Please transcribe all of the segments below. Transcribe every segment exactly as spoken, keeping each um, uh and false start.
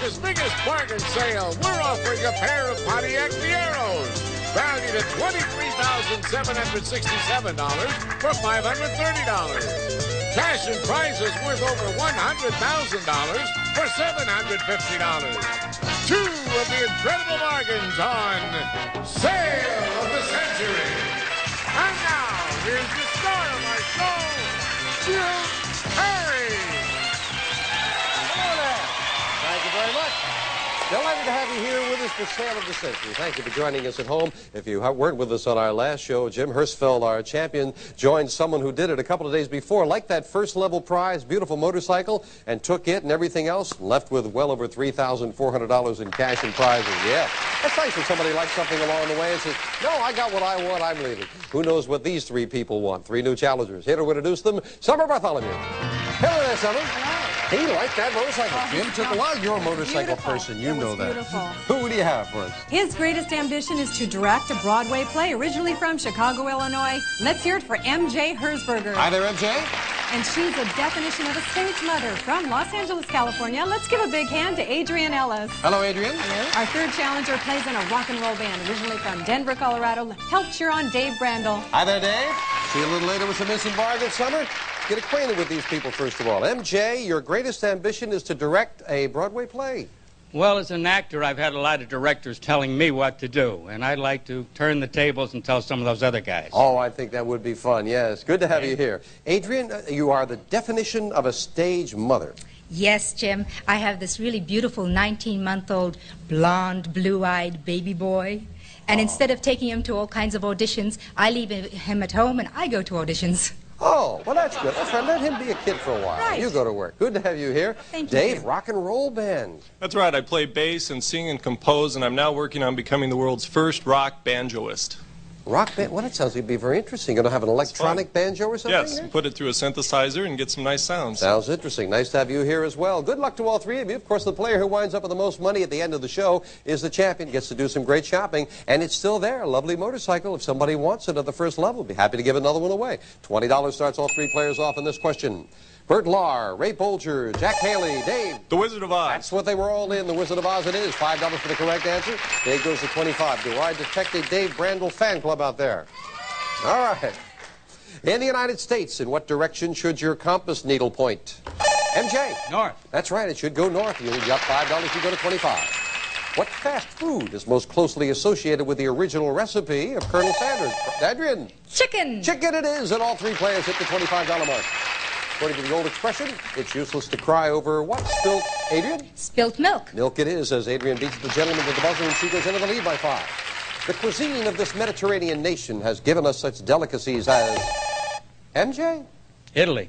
America's biggest bargain sale, we're offering a pair of Pontiac Fieros, valued at twenty-three thousand seven hundred sixty-seven dollars for five hundred thirty dollars. Cash and prizes worth over one hundred thousand dollars for seven hundred fifty dollars. Two of the incredible bargains on Sale of the Century. And now, here's the star of our show, Jim Perry. Hello there. Thank you very much. Delighted to have you here with us for Sale of the Century. Thank you for joining us at home. If you weren't with us on our last show, Jim Hirschfeld, our champion, joined someone who did it a couple of days before, liked that first level prize, beautiful motorcycle, and took it and everything else, left with well over three thousand four hundred dollars in cash and prizes. Yeah, that's nice when somebody likes something along the way and says, no, I got what I want, I'm leaving. Who knows what these three people want? Three new challengers. Here to introduce them, Summer Bartholomew. Hello there, Summer. Hello. He liked that motorcycle. Oh, Jim took a while. You're a motorcycle beautiful. person. You It know was that. beautiful. Who do you have for us? His greatest ambition is to direct a Broadway play, originally from Chicago, Illinois. Let's hear it for M J Herzberger. Hi there, M J. And she's a definition of a stage mother from Los Angeles, California. Let's give a big hand to Adrienne Ellis. Hello, Adrienne. Hello. Our third challenger plays in a rock and roll band, originally from Denver, Colorado. Help cheer on Dave Brandel. Hi there, Dave. See you a little later with some missing bargains, Summer. Get acquainted with these people first of all. M J, your greatest ambition is to direct a Broadway play. Well, as an actor, I've had a lot of directors telling me what to do, and I'd like to turn the tables and tell some of those other guys. Oh, I think that would be fun, yes. Good to have you here. Adrienne, uh, you are the definition of a stage mother. Yes, Jim. I have this really beautiful nineteen-month-old blonde, blue-eyed baby boy. And Oh. instead of taking him to all kinds of auditions, I leave him at home and I go to auditions. Oh, well, that's good. That's right. Let him be a kid for a while. Right. You go to work. Good to have you here. Thank you, Dave, Jim. rock and roll band. That's right. I play bass and sing and compose, and I'm now working on becoming the world's first rock banjoist. Rock band? Well, that sounds like it'd be very interesting. Going to have an electronic banjo or something? Yes, there? put it through a synthesizer and get some nice sounds. Sounds interesting. Nice to have you here as well. Good luck to all three of you. Of course, the player who winds up with the most money at the end of the show is the champion. Gets to do some great shopping, and it's still there. A lovely motorcycle. If somebody wants it at the first level, be happy to give another one away. twenty dollars starts all three players off in this question. Bert Lahr, Ray Bolger, Jack Haley, Dave. The Wizard of Oz. That's what they were all in. The Wizard of Oz it is. five dollars for the correct answer. Dave goes to twenty-five. Do I detect a Dave Brandel fan club out there? All right. In the United States, in what direction should your compass needle point? M J. North. That's right. It should go north. You got five dollars. You go to twenty-five. What fast food is most closely associated with the original recipe of Colonel Sanders? Adrienne. Chicken! Chicken it is, and all three players hit the twenty-five dollar mark. According to the old expression, it's useless to cry over what? Spilt, Adrienne? Spilt milk. Milk it is, as Adrienne beats the gentleman with the buzzer, and she goes into the lead by five. The cuisine of this Mediterranean nation has given us such delicacies as... M J? Italy.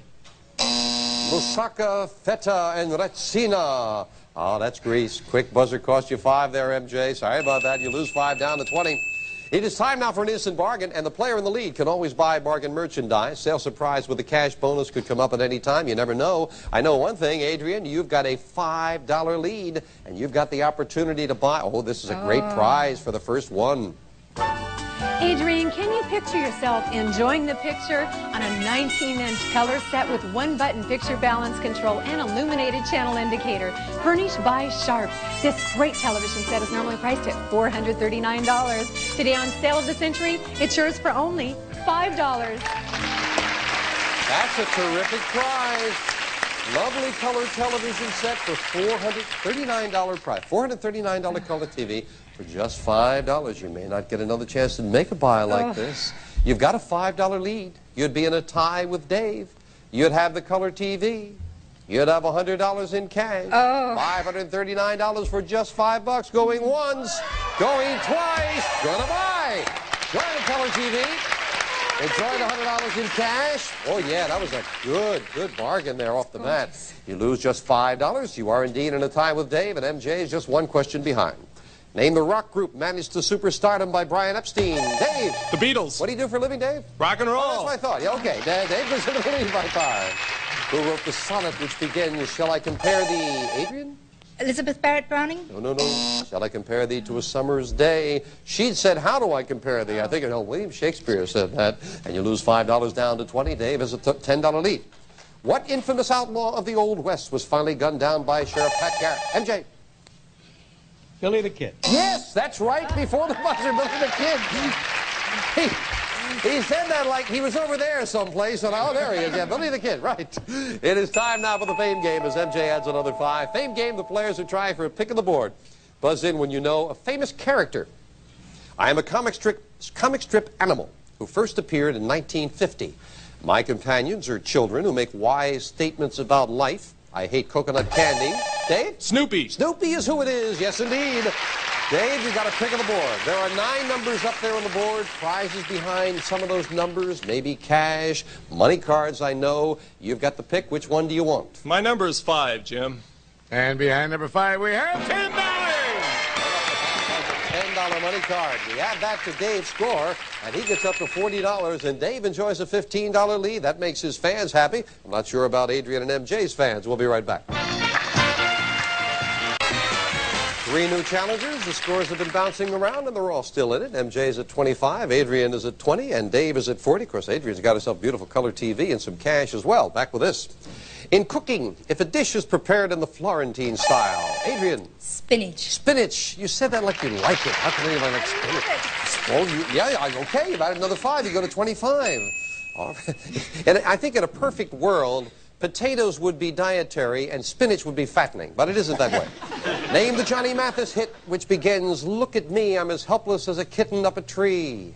Moussaka, feta, and rezzina. Oh, that's Greece. Quick buzzer cost you five there, M J. Sorry about that. You lose five down to twenty. It is time now for an instant bargain, and the player in the lead can always buy bargain merchandise. Sale surprise with a cash bonus could come up at any time. You never know. I know one thing, Adrienne, you've got a five dollar lead, and you've got the opportunity to buy... Oh, this is a great Oh. prize for the first one. Adrienne, can you picture yourself enjoying the picture on a nineteen inch color set with one button picture balance control and illuminated channel indicator, furnished by Sharp? This great television set is normally priced at four hundred thirty-nine dollars. Today on Sale of the Century, it's yours for only five dollars. That's a terrific prize. Lovely color television set for four hundred thirty-nine dollar price. four hundred thirty-nine dollar color T V for just five dollars. You may not get another chance to make a buy like Oh. this. You've got a five dollar lead. You'd be in a tie with Dave. You'd have the color T V. You'd have one hundred dollars in cash. Oh. five hundred thirty-nine dollars for just five bucks. Going once, going twice. Gonna buy. Join the color T V. Enjoy the one hundred dollars in cash. Oh, yeah, that was a good, good bargain there off the bat. You lose just five dollars. You are indeed in a tie with Dave, and M J is just one question behind. Name the rock group managed to superstardom by Brian Epstein. Dave. The Beatles. What do you do for a living, Dave? Rock and roll. Oh, that's what I thought. Yeah, okay. Da- Dave goes into the lead by five. Who wrote the sonnet which begins, shall I compare thee, Adrienne? Elizabeth Barrett Browning? No, no, no. Shall I compare thee to a summer's day? She'd said, how do I compare thee? I think, no, William Shakespeare said that. And you lose five dollars down to twenty. Dave has a t ten dollar lead. What infamous outlaw of the Old West was finally gunned down by Sheriff Pat Garrett? M J. Billy the Kid. Yes, that's right, before the buzzer, Billy the Kid. He, he said that like he was over there someplace, and oh, there he is. Yeah, Billy the Kid, right. It is time now for the Fame Game as M J adds another five. Fame Game, the players are trying for a pick of the board. Buzz in when you know a famous character. I am a comic strip, comic strip animal who first appeared in nineteen fifty. My companions are children who make wise statements about life. I hate coconut candy. Dave? Snoopy. Snoopy is who it is, yes indeed. Dave, you got a pick of the board. There are nine numbers up there on the board, prizes behind some of those numbers, maybe cash, money cards, I know. You've got the pick. Which one do you want? My number is five, Jim. And behind number five, we have ten dollars. ten dollar money card. We add that to Dave's score, and he gets up to forty dollars, and Dave enjoys a fifteen dollar lead. That makes his fans happy. I'm not sure about Adrian and M J's fans. We'll be right back. Three new challengers. The scores have been bouncing around, and they're all still in it. M J's at twenty-five, Adrian is at twenty, and Dave is at forty. Of course, Adrian's got himself beautiful color T V and some cash as well. Back with this. In cooking, if a dish is prepared in the Florentine style, Adrian. Spinach. Spinach. You said that like you like it. How can anyone like spinach? Well, you, yeah, yeah, okay. You add another five, you go to twenty-five. All right. And I think in a perfect world, potatoes would be dietary and spinach would be fattening, but it isn't that way. Name the Johnny Mathis hit which begins, look at me, I'm as helpless as a kitten up a tree.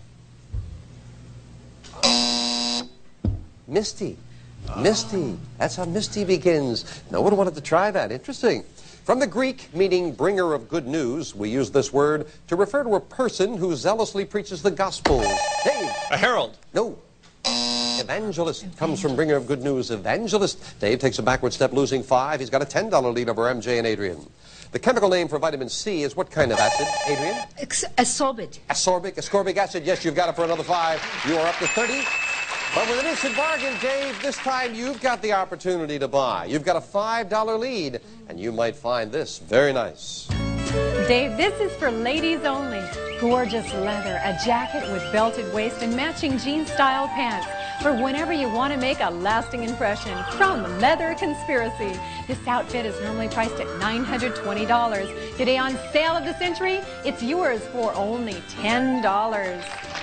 Misty. Misty. That's how Misty begins. No one wanted to try that. Interesting. From the Greek, meaning bringer of good news, we use this word to refer to a person who zealously preaches the gospel. Dave. A herald. No. Evangelist comes from bringer of good news. Evangelist. Dave takes a backward step, losing five. He's got a ten dollar lead over M J and Adrian. The chemical name for vitamin C is what kind of acid, Adrian? Ascorbic. Ascorbic. Ascorbic acid. Yes, you've got it for another five. You are up to thirty. But with an instant bargain, Dave, this time you've got the opportunity to buy. You've got a five dollar lead, and you might find this very nice. Dave, this is for ladies only. Gorgeous leather, a jacket with belted waist and matching jean-style pants for whenever you want to make a lasting impression from Leather Conspiracy. This outfit is normally priced at nine hundred twenty dollars. Today on Sale of the Century, it's yours for only ten dollars.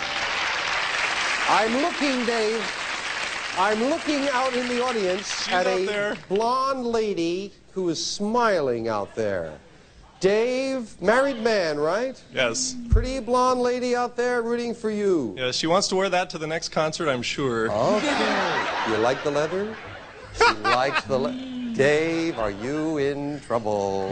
I'm looking, Dave, I'm looking out in the audience She's at out a there. blonde lady who is smiling out there. Dave, married man, right? Yes. Pretty blonde lady out there rooting for you. Yeah, she wants to wear that to the next concert, I'm sure. Okay. You like the leather? She likes the leather. Dave, are you in trouble?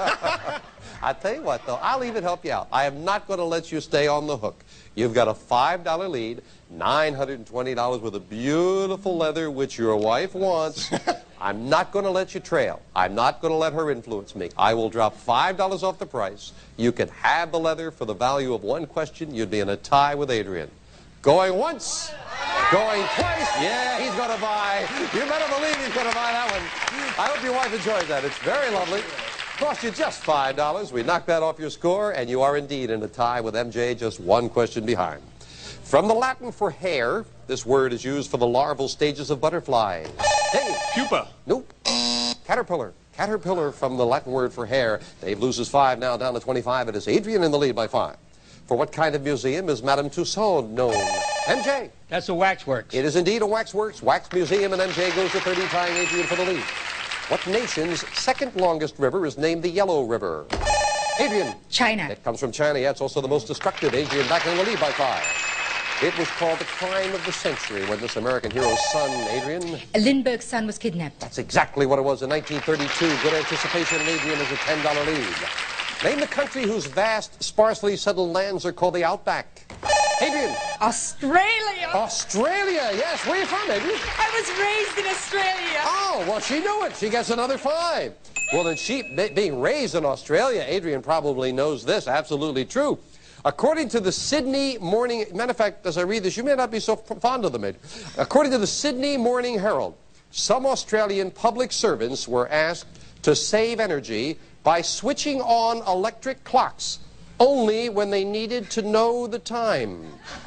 I tell you what, though, I'll even help you out. I am not going to let you stay on the hook. You've got a five dollar lead, nine hundred twenty dollars with a beautiful leather, which your wife wants. I'm not going to let you trail. I'm not going to let her influence me. I will drop five dollars off the price. You can have the leather for the value of one question. You'd be in a tie with Adrian. Going once, going twice. Yeah, he's going to buy. You better believe he's going to buy that one. I hope your wife enjoys that. It's very lovely. Cost you just five dollars. We knocked that off your score, and you are indeed in a tie with M J, just one question behind. From the Latin for hair, this word is used for the larval stages of butterflies. Dave. Pupa. Nope. Caterpillar. Caterpillar from the Latin word for hair. Dave loses five, now down to twenty-five. It is Adrian in the lead by five. For what kind of museum is Madame Tussauds known? M J. That's a waxworks. It is indeed a waxworks, wax museum, and M J goes to thirty, tying Adrian for the lead. What nation's second longest river is named the Yellow River? Adrian. China. It comes from China. Yeah, it's also the most destructive. Adrian back in the lead by five. It was called the crime of the century when this American hero's son, Adrian. Lindbergh's son was kidnapped. That's exactly what it was in nineteen thirty-two. Good anticipation, and Adrian is a ten dollar lead. Name the country whose vast, sparsely settled lands are called the Outback. Adrian. Australia. Australia. Yes, where are you from, Adrian? I was raised in Australia. Oh, well, she knew it. She gets another five. Well, then she, being raised in Australia, Adrian probably knows this. Absolutely true. According to the Sydney Morning... Matter of fact, as I read this, you may not be so fond of them, Adrian. According to the Sydney Morning Herald, some Australian public servants were asked to save energy by switching on electric clocks only when they needed to know the time.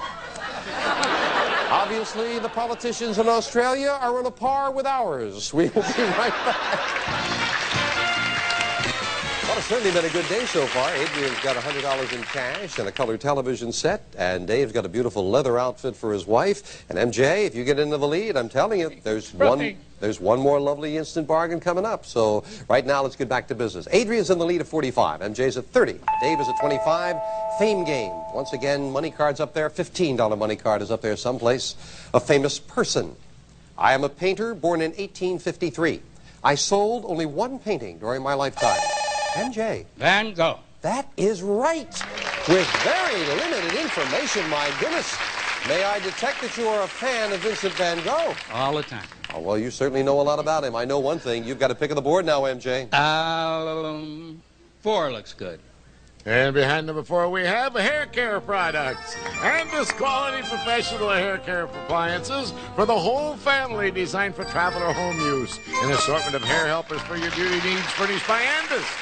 Obviously, the politicians in Australia are on a par with ours. We will be right back. Well, it's certainly been a good day so far. Adrian's got one hundred dollars in cash and a color television set, and Dave's got a beautiful leather outfit for his wife. And M J, if you get into the lead, I'm telling you, there's one, there's one more lovely instant bargain coming up. So right now, let's get back to business. Adrian's in the lead at forty-five. M J's at thirty. Dave is at twenty-five. Fame game. Once again, money card's up there. fifteen dollar money card is up there someplace. A famous person. I am a painter born in eighteen fifty-three. I sold only one painting during my lifetime. M J. Van Gogh. That is right. With very limited information, my goodness. May I detect that you are a fan of Vincent van Gogh? All the time. Oh, well, you certainly know a lot about him. I know one thing. You've got a pick of the board now, M J. Um, four looks good. And behind number four, we have hair care products. Andis quality professional hair care appliances for the whole family, designed for travel or home use. An assortment of hair helpers for your beauty needs, furnished by Andis.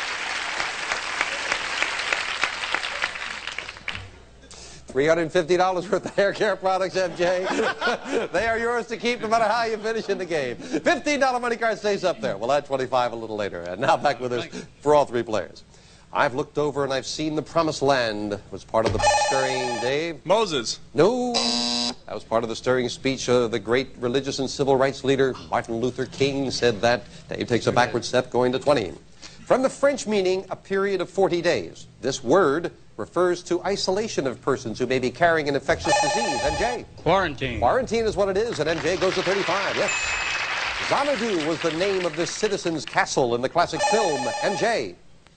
three hundred fifty dollars worth of hair care products, M J. They are yours to keep no matter how you finish in the game. fifteen dollar money card stays up there. We'll add twenty-five a little later. And now back with us for all three players. I've looked over and I've seen the promised land. Was part of the stirring, Dave? Moses. No. That was part of the stirring speech of the great religious and civil rights leader Martin Luther King said that. Dave takes a backward step going to twenty. From the French meaning, a period of forty days. This word refers to isolation of persons who may be carrying an infectious disease. M J? Quarantine. Quarantine is what it is, and M J goes to thirty-five, yes. Xanadu was the name of this citizen's castle in the classic film. M J?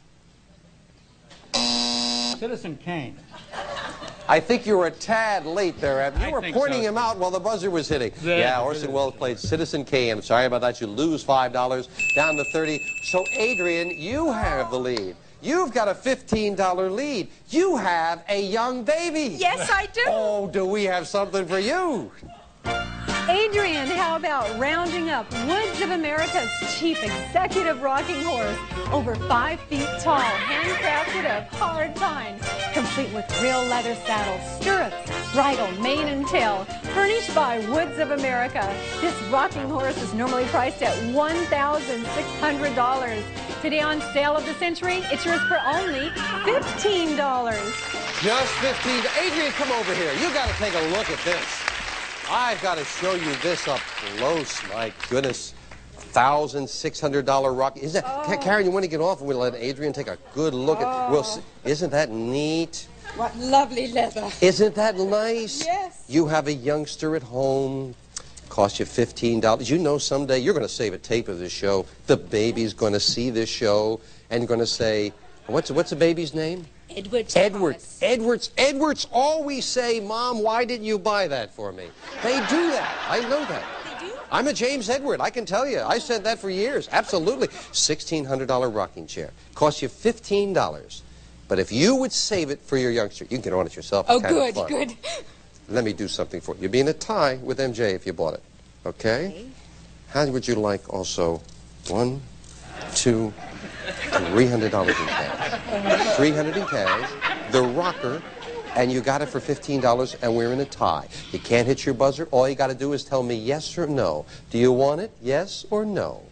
Citizen Kane. I think you were a tad late there, Evan. You I were think pointing so. him out while the buzzer was hitting. Yeah. Yeah, Orson Welles played Citizen Kane. I'm sorry about that. You lose five dollars, down to thirty. So, Adrian, you have the lead. You've got a fifteen dollar lead. You have a young baby. Yes, I do. Oh, do we have something for you? Adrian, how about rounding up Woods of America's chief executive rocking horse, over five feet tall, handcrafted of hard pine, complete with real leather saddle, stirrups, bridle, mane, and tail, furnished by Woods of America. This rocking horse is normally priced at one thousand six hundred dollars. Today on Sale of the Century, it's yours for only fifteen dollars. Just fifteen. Adrian, come over here. You got to take a look at this. I've got to show you this up close. My goodness. one thousand six hundred dollar rock. Is that, Oh. Karen, you want to get off and we'll let Adrian take a good look at Oh. we'll see. Isn't that neat? What lovely leather. Isn't that nice? Yes. You have a youngster at home. Cost you fifteen dollars. You know someday you're going to save a tape of this show. The baby's going to see this show and going to say, what's, what's the baby's name? Edward. Edwards. Edwards. Edwards always say, Mom, why didn't you buy that for me? They do that. I know that. They do? I'm a James Edward. I can tell you. I said that for years. Absolutely. sixteen hundred dollar rocking chair. Cost you fifteen dollars. But if you would save it for your youngster, you can get on it yourself. It's Oh, kind of good, fun. good. Let me do something for you. You'd be in a tie with M J if you bought it. Okay? Okay. How would you like also one, two, three hundred dollars in cash? Three hundred in cash. The rocker, and you got it for fifteen dollars, and we're in a tie. You can't hit your buzzer. All you got to do is tell me yes or no. Do you want it? Yes or no?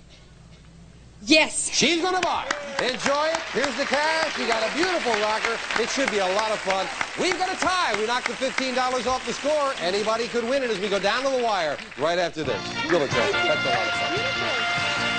Yes. She's going to buy it. Enjoy it. Here's the cash. You got a beautiful rocker. It should be a lot of fun. We've got a tie. We knocked the fifteen dollars off the score. Anybody could win it as we go down to the wire right after this. You'll enjoy it. That's a lot of fun.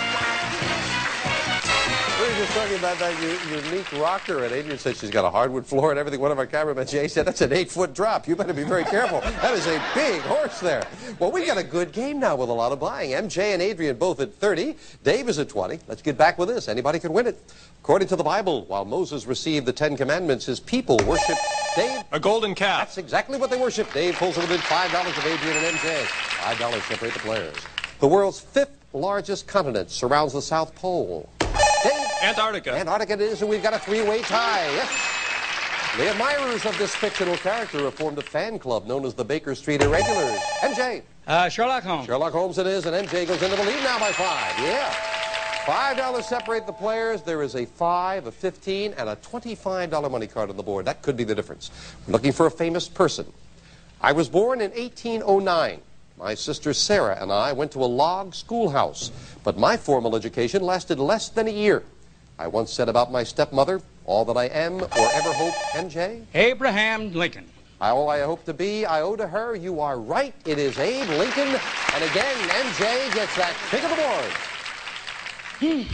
We were just talking about that u- unique rocker, and Adrian said she's got a hardwood floor and everything. One of our cameramen, Jay, said that's an eight-foot drop. You better be very careful. That is a big horse there. Well, we've got a good game now with a lot of buying. M J and Adrian both at thirty. Dave is at twenty. Let's get back with this. Anybody can win it. According to the Bible, while Moses received the Ten Commandments, his people worshiped Dave. A golden calf. That's exactly what they worship. Dave pulls it within five dollars of Adrian and M J. five dollars separate the players. The world's fifth largest continent surrounds the South Pole. Dave? Antarctica. Antarctica it is, and we've got a three-way tie. Yes. The admirers of this fictional character have formed a fan club known as the Baker Street Irregulars. M J? Uh, Sherlock Holmes. Sherlock Holmes it is, and M J goes into the lead now by five. Yeah. five dollars separate the players. There is a five, a fifteen, and a twenty-five dollar money card on the board. That could be the difference. We're looking for a famous person. I was born in eighteen oh nine. My sister Sarah and I went to a log schoolhouse, but my formal education lasted less than a year. I once said about my stepmother, all that I am or ever hope, M J? Abraham Lincoln. All I hope to be, I owe to her. You are right. It is Abe Lincoln. And again, M J gets that pick of the board. Hmm.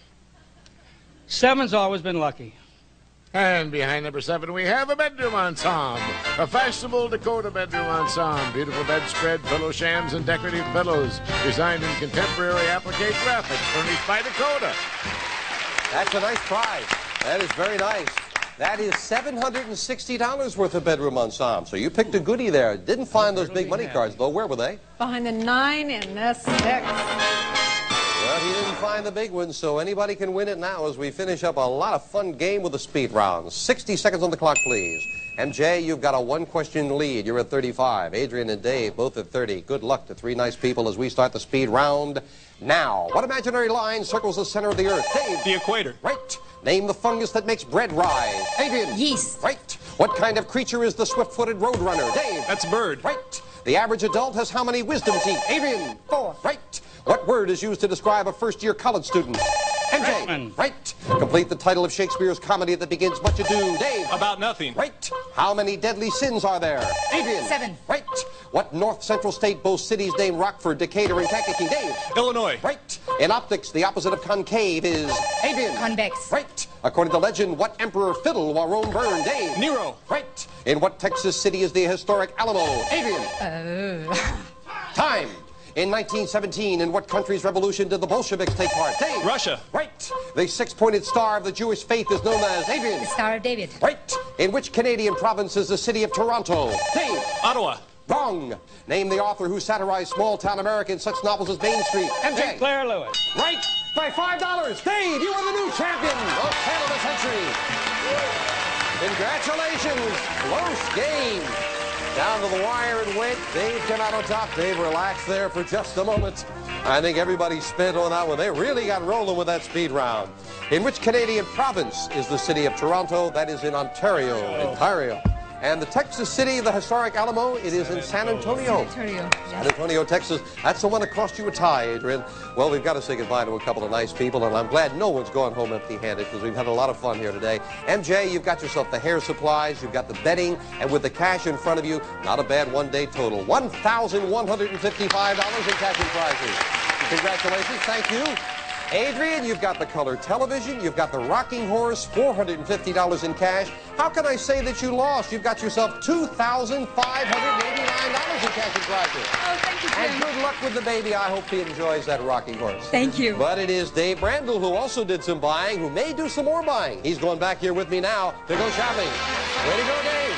Seven's always been lucky. And behind number seven, we have a bedroom ensemble. A fashionable Dakota bedroom ensemble. Beautiful bedspread, pillow shams, and decorative pillows. Designed in contemporary applique graphics. Furnished by Dakota. That's a nice prize. That is very nice. That is seven hundred sixty dollars worth of bedroom ensemble. So you picked a goodie there. Didn't find those big money cards, though. Where were they? Behind the nine and the six. Well, he didn't find the big ones, so anybody can win it now as we finish up a lot of fun game with the speed round. sixty seconds on the clock, please. M J, you've got a one-question lead. You're at thirty-five. Adrian and Dave, both at thirty. Good luck to three nice people as we start the speed round now. What imaginary line circles the center of the earth? Dave. The equator. Right. Name the fungus that makes bread rise. Adrian. Yeast. Right. What kind of creature is the swift-footed roadrunner? Dave. That's a bird. Right. The average adult has how many wisdom teeth? Adrian. Four. Right. What word is used to describe a first-year college student? M J. Freshman. Right. Complete the title of Shakespeare's comedy that begins Much Ado. Dave. About nothing. Right. How many deadly sins are there? Adrian. Seven. Right. What North Central state boasts cities named Rockford, Decatur, and Kankakee? Dave. Illinois. Right. In optics, the opposite of concave is Adrian. Convex. Right. According to legend, what emperor fiddled while Rome burned? Dave. Nero. Right. In what Texas city is the historic Alamo? Adrian. Oh. Time. In nineteen seventeen, in what country's revolution did the Bolsheviks take part? Dave. Russia. Right. The six-pointed star of the Jewish faith is known as Adrian. The Star of David. Right. In which Canadian province is the city of Toronto? Dave. Ottawa. Wrong. Name the author who satirized small-town America in such novels as Main Street. M J. Claire Lewis. Right. By five dollars. Dave, you are the new champion of Tale of the Century. Congratulations. Close game. Down to the wire and went. Dave came out on top. Dave relaxed there for just a moment. I think everybody spent on that one. They really got rolling with that speed round. In which Canadian province is the city of Toronto? That is in Ontario. Ontario. And the Texas city, the historic Alamo, it is in San Antonio. Ontario. San Antonio, Texas. That's the one that cost you a tie, Adrian. Well, we've got to say goodbye to a couple of nice people, and I'm glad no one's gone home empty-handed because we've had a lot of fun here today. M J, you've got yourself the hair supplies, you've got the bedding, and with the cash in front of you, not a bad one-day total. one thousand one hundred fifty-five dollars in cash and prizes. Congratulations. Thank you. Adrian, you've got the color television, you've got the rocking horse, four hundred fifty dollars in cash. How can I say that you lost? You've got yourself two thousand five hundred eighty-nine dollars in cash and prizes. Oh, thank you, And Jim. good luck with the baby. I hope he enjoys that rocking horse. Thank you. But it is Dave Randall who also did some buying, who may do some more buying. He's going back here with me now to go shopping. Way to go, Dave.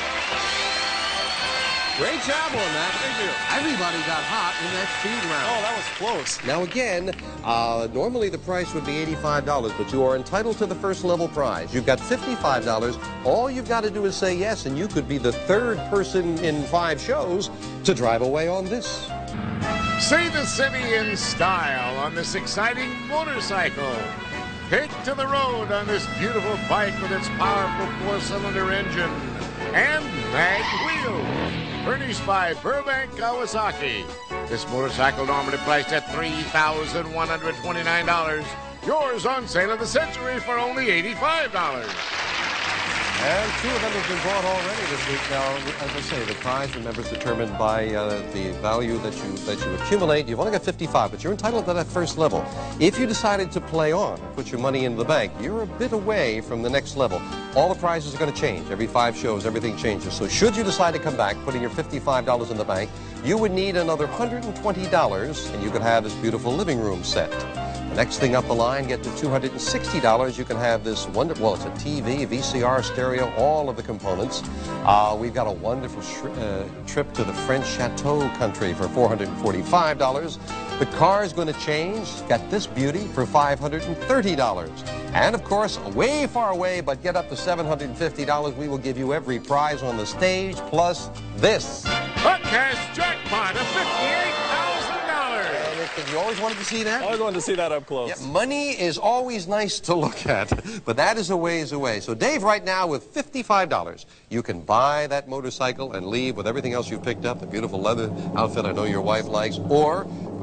Great job on that. Thank you. Everybody got hot in that speed round. Oh, that was close. Now again, uh, normally the price would be eighty-five dollars, but you are entitled to the first level prize. You've got fifty-five dollars. All you've got to do is say yes, and you could be the third person in five shows to drive away on this. See the city in style on this exciting motorcycle. Take to the road on this beautiful bike with its powerful four-cylinder engine and mag wheels. Furnished by Burbank Kawasaki. This motorcycle normally priced at three thousand one hundred twenty-nine dollars. Yours on Sale of the Century for only eighty-five dollars. And two of them have been bought already this week. Now, as I say, the prize, remember, is determined by uh, the value that you that you accumulate. You've only got fifty-five, but you're entitled to that first level. If you decided to play on and put your money into the bank, you're a bit away from the next level. All the prizes are going to change. Every five shows, everything changes. So should you decide to come back, putting your fifty-five dollars in the bank, you would need another one hundred twenty dollars, and you could have this beautiful living room set. Next thing up the line, get to two hundred sixty dollars. You can have this wonderful, well, it's a T V, V C R, stereo, all of the components. Uh, we've got a wonderful uh, trip to the French Chateau country for four hundred forty-five dollars. The car is going to change. Got this beauty for five hundred thirty dollars. And, of course, way far away, but get up to seven hundred fifty dollars. We will give you every prize on the stage, plus this. A cash jackpot of fifty-eight thousand dollars. You always wanted to see that? I always wanted to see that up close. Yeah, money is always nice to look at, but that is a ways away. So, Dave, right now, with fifty-five dollars, you can buy that motorcycle and leave with everything else you've picked up, the beautiful leather outfit I know your wife likes, or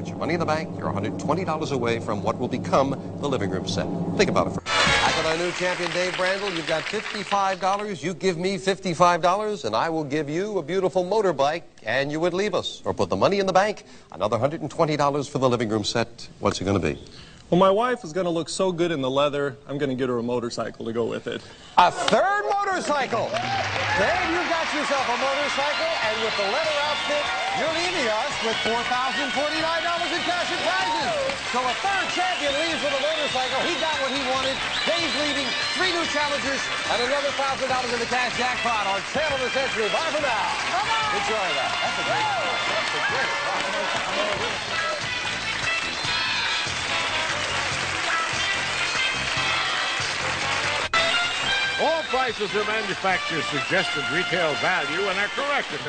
put your money in the bank, you're one hundred twenty dollars away from what will become the living room set. Think about it for Back with our new champion, Dave Brandel. You've got fifty-five dollars. You give me fifty-five dollars, and I will give you a beautiful motorbike, and you would leave us. Or put the money in the bank, another one hundred twenty dollars for the living room set. What's it going to be? Well, my wife is going to look so good in the leather, I'm going to get her a motorcycle to go with it. A third motorcycle! Dave, you got yourself a motorcycle, and with the leather outfit, you're leaving us with four thousand forty-nine dollars in cash and prizes. So a third champion leaves with a motorcycle. He got what he wanted. Dave's leaving three new challengers and another one thousand dollars in the cash jackpot on Sale of the Century. Bye for now. Come on! Enjoy that. That's a great That's a great All prices are manufacturer's suggested retail value and are correct at the